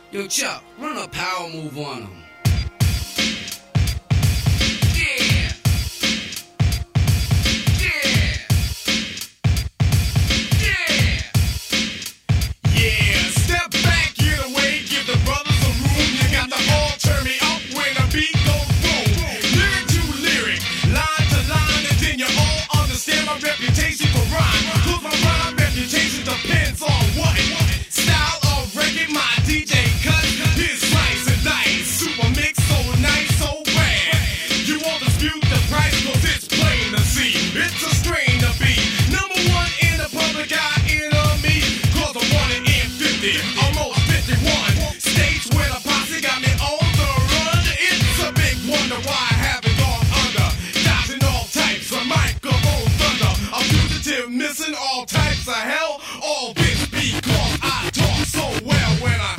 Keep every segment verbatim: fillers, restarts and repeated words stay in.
Yo, Chuck, run a power move on him. Yeah. Yeah. Yeah. Yeah, step back, get away, give the brothers a room. You got the all turn me up when the beat goes boom. Lyric to lyric, line to line, and then you all understand my reputation for rhyme. Cause my rhyme reputation depends on what style of reggae my D J cut. His slice and dice, super mix, so nice, so bad. You won't dispute the price, cause it's plain to see. It's a strain to be number one in the public eye enemy. Cause I'm one in fifty, almost fifty-one states where the posse got me on the run. It's a big wonder why I haven't gone under. Dodging all types of microphone thunder. A fugitive missing all types of hell. All this because I talk so well when I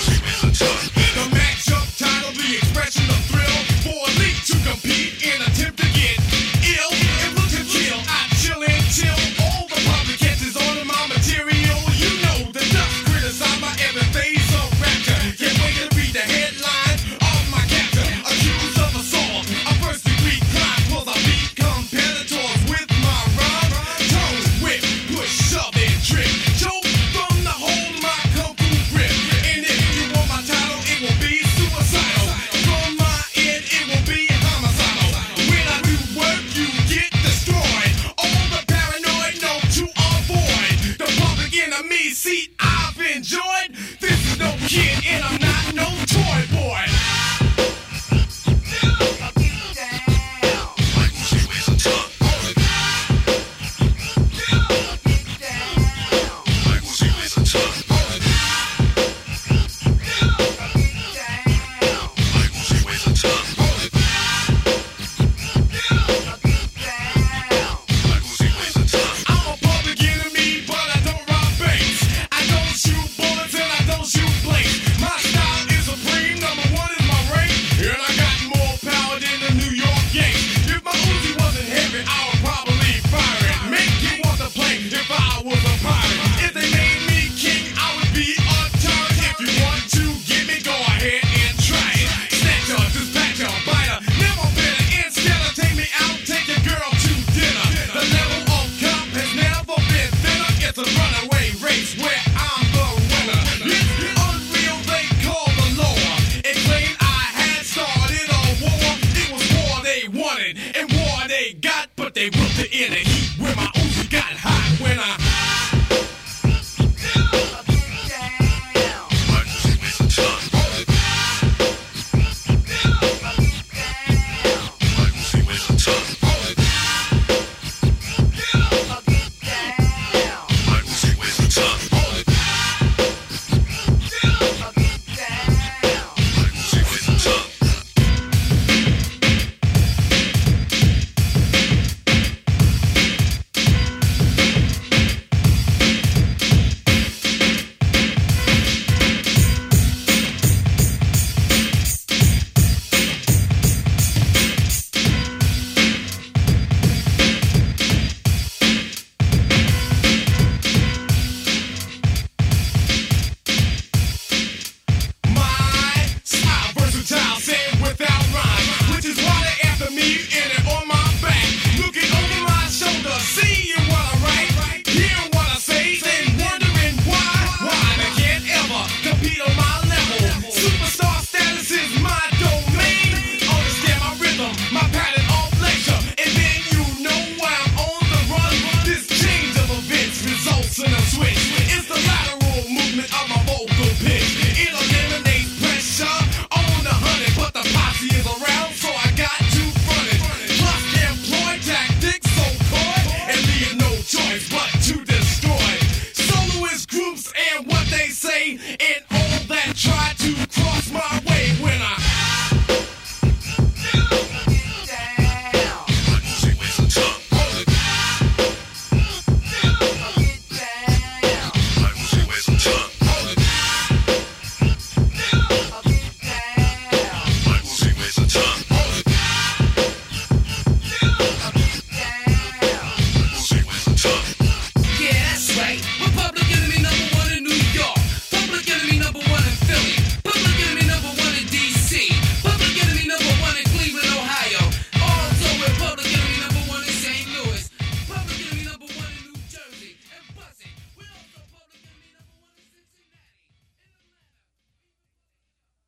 the matchup title, the expression of thrill for a league to compete in a temporary